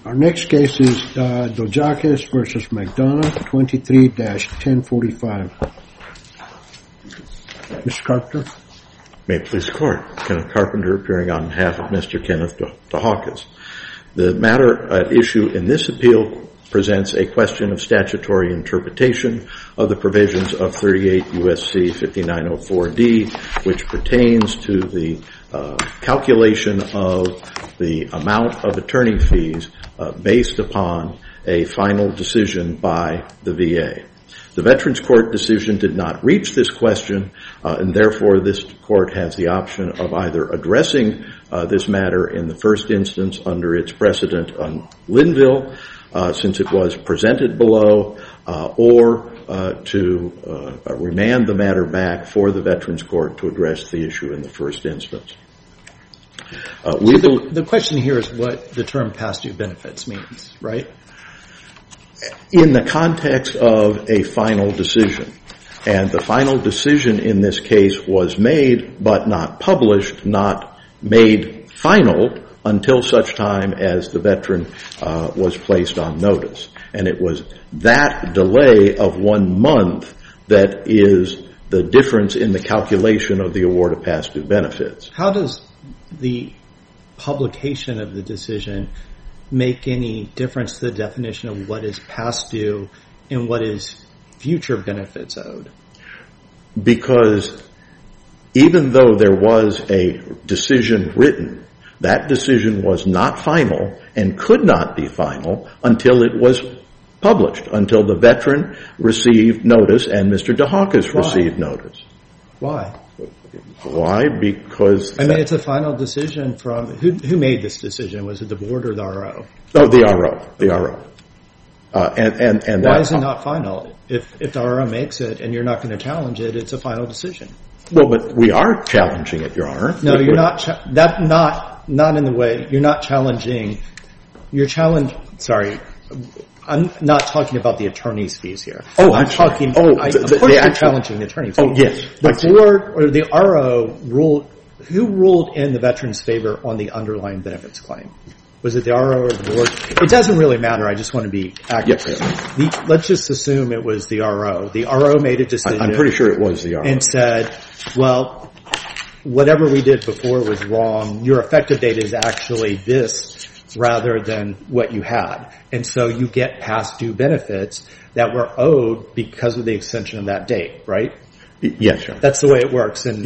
Our next case is Dojakis versus McDonough, 23-1045. Mr. Carpenter. May it please the Court. Kenneth Carpenter appearing on behalf of Mr. Kenneth Dojakis. The matter at issue in this appeal presents a question of statutory interpretation of the provisions of 38 U.S.C. 5904D, which pertains to the calculation of the amount of attorney fees based upon a final decision by the VA. The Veterans Court decision did not reach this question, and therefore this Court has the option of either addressing this matter in the first instance under its precedent on Linville, since it was presented below, or to remand the matter back for the Veterans Court to address the issue in the first instance. The question here is what the term past due benefits means, right? In the context of a final decision. And the final decision in this case was made but not published, not made final until such time as the veteran was placed on notice. And it was that delay of 1 month that is the difference in the calculation of the award of past due benefits. How does the publication of the decision make any difference to the definition of what is past due and what is future benefits owed? Because even though there was a decision written, that decision was not final and could not be final until it was published, until the veteran received notice and Mr. Dojakis received notice. Why? Why? Because it's a final decision from who made this decision? Was it the board or the RO? Oh, the RO. The RO. And why is it not final? If the RO makes it and you're not going to challenge it, it's a final decision. Well, but we are challenging it, Your Honor. No, you're not. Not in the way you're not challenging. Sorry. I'm not talking about the attorney's fees here. Oh, I'm talking. Of course you're challenging the attorney's fees. Oh, yes. The board or the RO ruled. Who ruled in the veteran's favor on the underlying benefits claim? Was it the RO or the board? It doesn't really matter. I just want to be accurate. Yes. Let's just assume it was the RO. The RO made a decision. I'm pretty sure it was the RO. And said, well, whatever we did before was wrong. Your effective date is actually this rather than what you had. And so you get past due benefits that were owed because of the extension of that date, right? Yes, sir. That's the way it works. And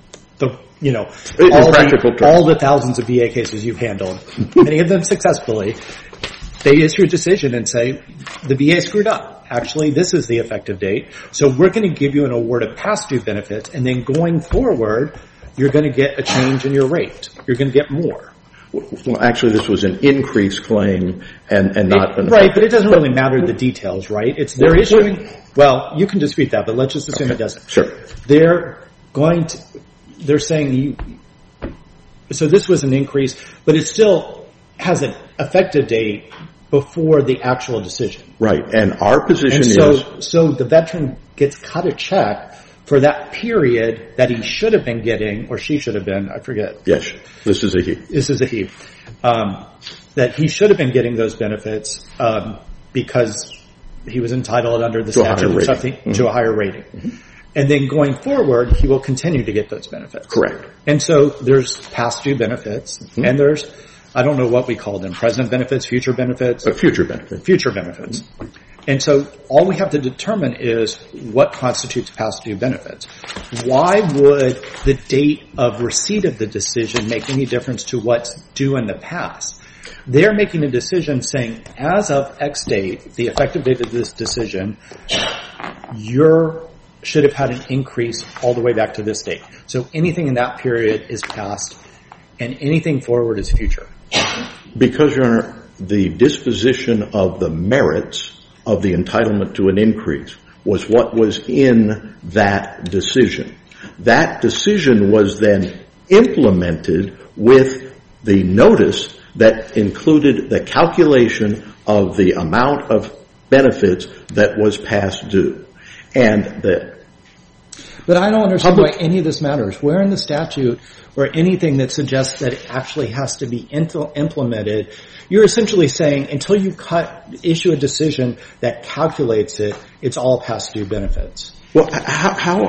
all the thousands of VA cases you've handled, many of them successfully, they issue a decision and say, the VA screwed up. Actually, this is the effective date. So we're going to give you an award of past due benefits, and then going forward, you're going to get a change in your rate. You're going to get more. Well, actually, this was an increased claim and not an right, but it doesn't really matter the details, right? They're issuing. Well, you can dispute that, but let's just assume it doesn't. Sure. They're saying so this was an increase, but it still has an effective date before the actual decision. Right, and our position is so the veteran gets cut a check for that period that he should have been getting, or she should have been, I forget. Yes, this is a he. This is a he. That he should have been getting those benefits because he was entitled under the statute or something to a higher rating. Mm-hmm. And then going forward, he will continue to get those benefits. Correct. And so there's past due benefits, and there's, I don't know what we call them, present benefits, future benefits. Future benefits. Future benefits. And so all we have to determine is what constitutes past due benefits. Why would the date of receipt of the decision make any difference to what's due in the past? They're making a decision saying, as of X date, the effective date of this decision, should have had an increase all the way back to this date. So anything in that period is past, and anything forward is future. Because, Your Honor, the disposition of the merits of the entitlement to an increase was what was in that decision. That decision was then implemented with the notice that included the calculation of the amount of benefits that was past due. And But I don't understand why any of this matters. Where in the statute or anything that suggests that it actually has to be implemented, you're essentially saying until you issue a decision that calculates it, it's all past due benefits. Well, how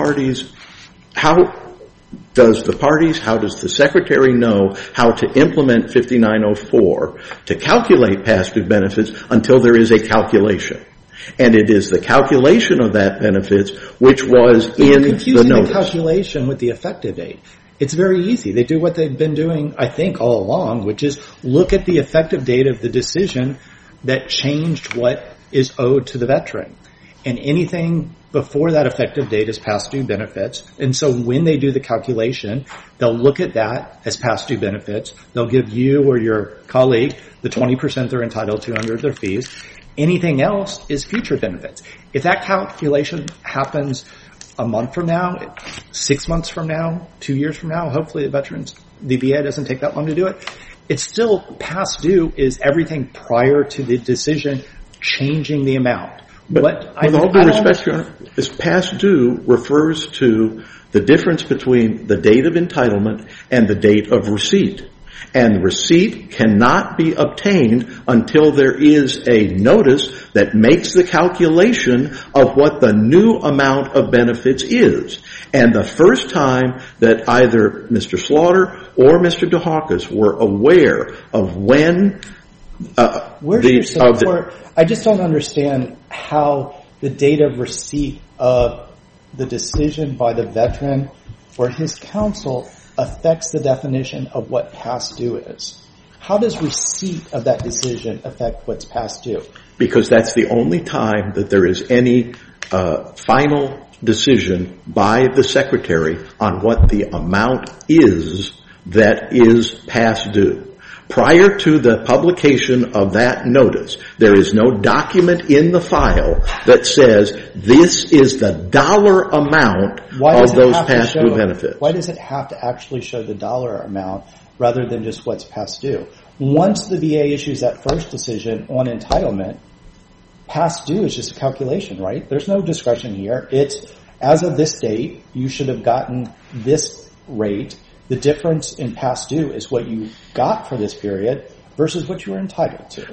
does the Secretary know how to implement 5904 to calculate past due benefits until there is a calculation? And it is the calculation of that benefits which was in the notice. Confusing the calculation with the effective date. It's very easy. They do what they've been doing, I think, all along, which is look at the effective date of the decision that changed what is owed to the veteran. And anything before that effective date is past due benefits. And so when they do the calculation, they'll look at that as past due benefits. They'll give you or your colleague the 20% they're entitled to under their fees. Anything else is future benefits. If that calculation happens a month from now, 6 months from now, 2 years from now, hopefully the VA doesn't take that long to do it, it's still past due is everything prior to the decision changing the amount. But with all due respect, Your Honor, this past due refers to the difference between the date of entitlement and the date of receipt. And receipt cannot be obtained until there is a notice that makes the calculation of what the new amount of benefits is. And the first time that either Mr. Slaughter or Mr. DeHakis were aware of when Where's your support? I just don't understand how the date of receipt of the decision by the veteran or his counsel affects the definition of what past due is. How does receipt of that decision affect what's past due? Because that's the only time that there is any final decision by the Secretary on what the amount is that is past due. Prior to the publication of that notice, there is no document in the file that says this is the dollar amount of those past due benefits. Why does it have to actually show the dollar amount rather than just what's past due? Once the VA issues that first decision on entitlement, past due is just a calculation, right? There's no discretion here. It's as of this date, you should have gotten this rate. The difference in past due is what you got for this period versus what you were entitled to.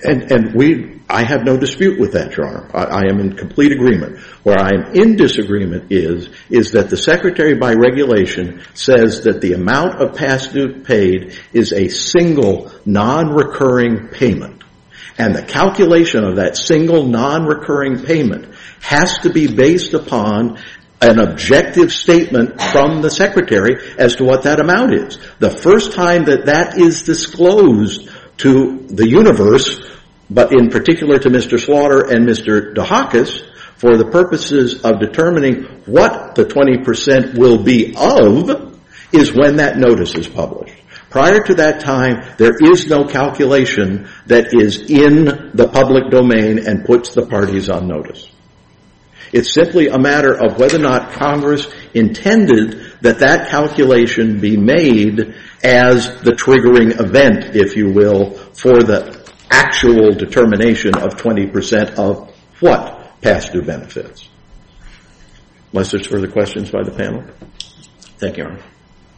And I have no dispute with that, Your Honor. I am in complete agreement. Where I am in disagreement is that the Secretary by regulation says that the amount of past due paid is a single non-recurring payment. And the calculation of that single non-recurring payment has to be based upon an objective statement from the Secretary as to what that amount is. The first time that is disclosed to the universe, but in particular to Mr. Slaughter and Mr. DeHakis, for the purposes of determining what the 20% will be of, is when that notice is published. Prior to that time, there is no calculation that is in the public domain and puts the parties on notice. It's simply a matter of whether or not Congress intended that calculation be made as the triggering event, if you will, for the actual determination of 20% of what past due benefits. Unless there's further questions by the panel. Thank you, Your Honor.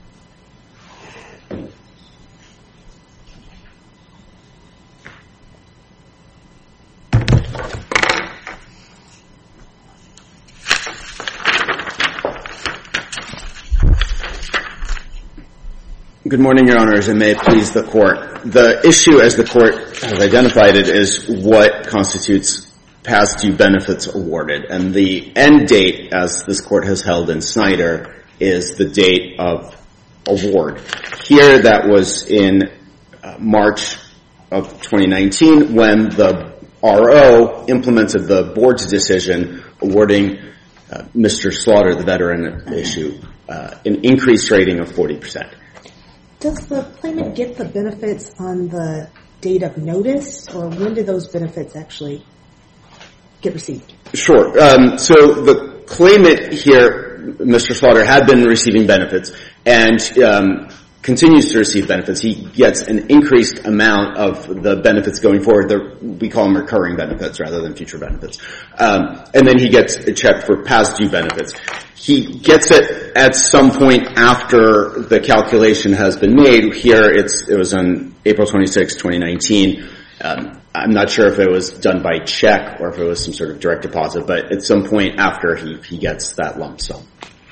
Good morning, Your Honors, and may it please the Court. The issue, as the Court has identified it, is what constitutes past due benefits awarded. And the end date, as this Court has held in Snyder, is the date of award. Here, that was in March of 2019 when the RO implemented the Board's decision awarding Mr. Slaughter, the veteran issue, an increased rating of 40%. Does the claimant get the benefits on the date of notice, or when do those benefits actually get received? Sure. So the claimant here, Mr. Slaughter, had been receiving benefits and continues to receive benefits. He gets an increased amount of the benefits going forward. We call them recurring benefits rather than future benefits. And then he gets a check for past due benefits. He gets it at some point after the calculation has been made. Here, it was on April 26, 2019. I'm not sure if it was done by check or if it was some sort of direct deposit, but at some point after he gets that lump sum.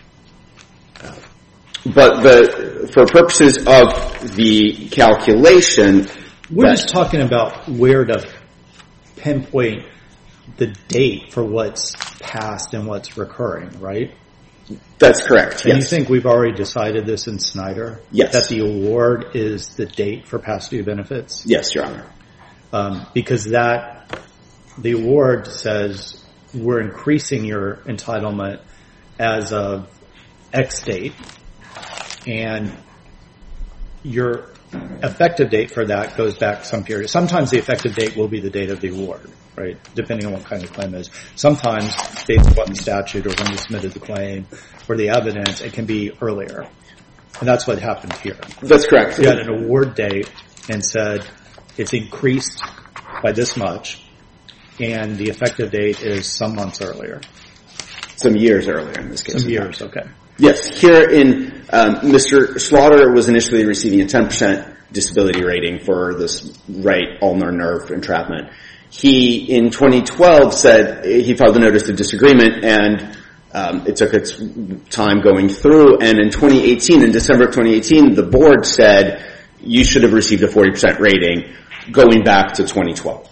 But for purposes of the calculation, we're just talking about where to pinpoint the date for what's past and what's recurring, right? That's correct. And you think we've already decided this in Snyder? Yes. That the award is the date for past due benefits? Yes, Your Honor. Because the award says we're increasing your entitlement as of X date, and your effective date for that goes back some period. Sometimes the effective date will be the date of the award, right, depending on what kind of claim it is. Sometimes, based upon the statute or when you submitted the claim or the evidence, it can be earlier. And that's what happened here. That's correct. You had an award date and said it's increased by this much, and the effective date is some months earlier. Some years earlier in this case. Some years, okay. Yes, here in Mr. Slaughter was initially receiving a 10% disability rating for this right ulnar nerve entrapment. He, in 2012, said he filed a notice of disagreement, and it took its time going through. And in 2018, in December of 2018, the board said you should have received a 40% rating going back to 2012.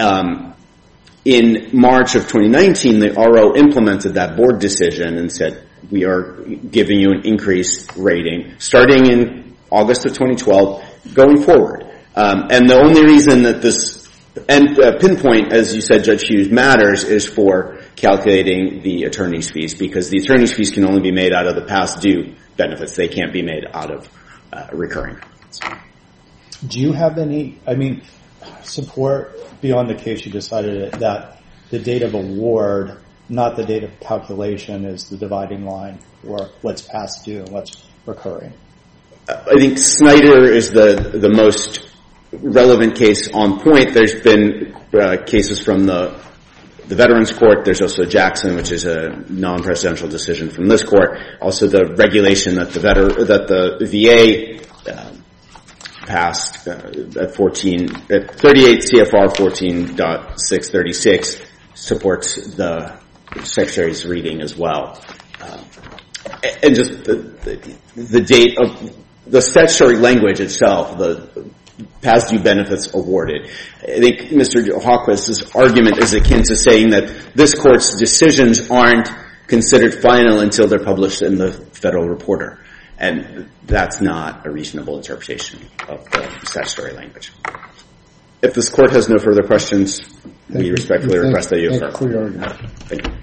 In March of 2019, the RO implemented that board decision and said, we are giving you an increased rating starting in August of 2012 going forward. And the only reason that this pinpoint, as you said, Judge Hughes, matters is for calculating the attorney's fees, because the attorney's fees can only be made out of the past due benefits. They can't be made out of recurring. Do you have any, support beyond the case you decided that the date of award, not the date of calculation, is the dividing line for what's past due and what's recurring? I think Snyder is the most relevant case on point. There's been cases from the Veterans Court. There's also Jackson, which is a non-presidential decision from this court. Also, the regulation that the VA passed at 38 CFR 14.636 supports the Secretary's reading as well. And just the date of the statutory language itself, the past due benefits awarded. I think Mr. Hawquist's argument is akin to saying that this court's decisions aren't considered final until they're published in the Federal Reporter. And that's not a reasonable interpretation of the statutory language. If this court has no further questions, we respectfully request that you affirm. Thank you. Thank you.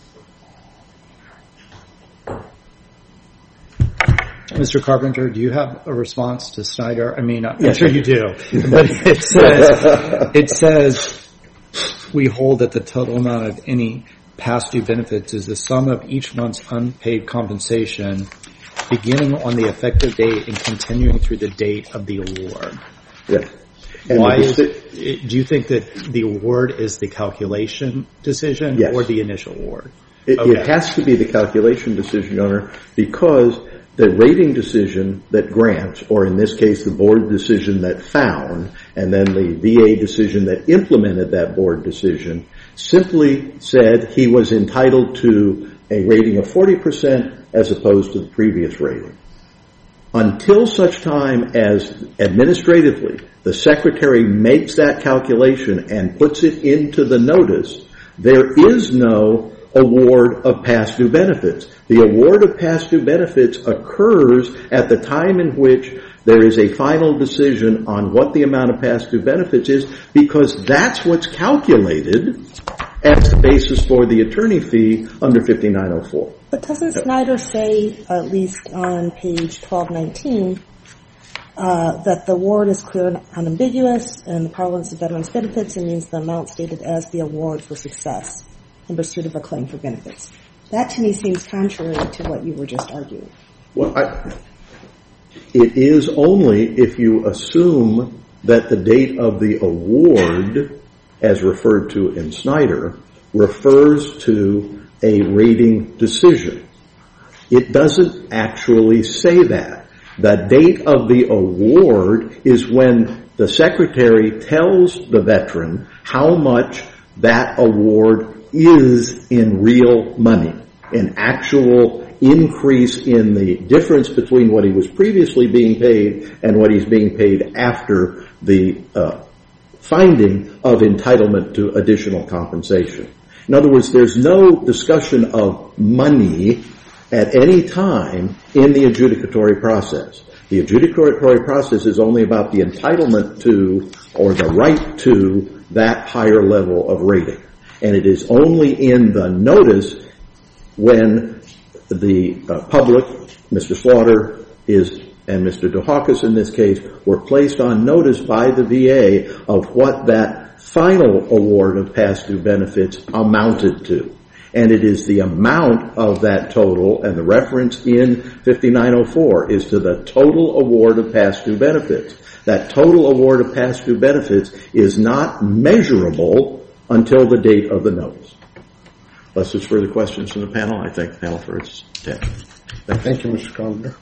Mr. Carpenter, do you have a response to Snyder? I'm sure you do. But it says we hold that the total amount of any past due benefits is the sum of each month's unpaid compensation beginning on the effective date and continuing through the date of the award. Yes. Why is it? Do you think that the award is the calculation decision or the initial award? It has to be the calculation decision, Your Honor, because the rating decision that grants, or in this case the board decision that found, and then the VA decision that implemented that board decision, simply said he was entitled to a rating of 40% as opposed to the previous rating. Until such time as administratively the Secretary makes that calculation and puts it into the notice, there is no award of past due benefits. The award of past due benefits occurs at the time in which there is a final decision on what the amount of past due benefits is, because that's what's calculated as the basis for the attorney fee under 5904. But doesn't Snyder say, at least on page 1219, that the award is clear and unambiguous in the parlance of veterans' benefits and means the amount stated as the award for success in pursuit of a claim for benefits? That to me seems contrary to what you were just arguing. Well, it is only if you assume that the date of the award, as referred to in Snyder, refers to a rating decision. It doesn't actually say that. The date of the award is when the Secretary tells the veteran how much that award is in real money, an actual increase in the difference between what he was previously being paid and what he's being paid after the finding of entitlement to additional compensation. In other words, there's no discussion of money at any time in the adjudicatory process. The adjudicatory process is only about the entitlement to or the right to that higher level of rating. And it is only in the notice when the public, Mr. Slaughter and Mr. DeHakis in this case, were placed on notice by the VA of what that final award of past due benefits amounted to. And it is the amount of that total, and the reference in 5904 is to the total award of past due benefits. That total award of past due benefits is not measurable until the date of the notice. Unless there's further questions from the panel, I thank the panel for its attention. Thank you, Mr. Carpenter.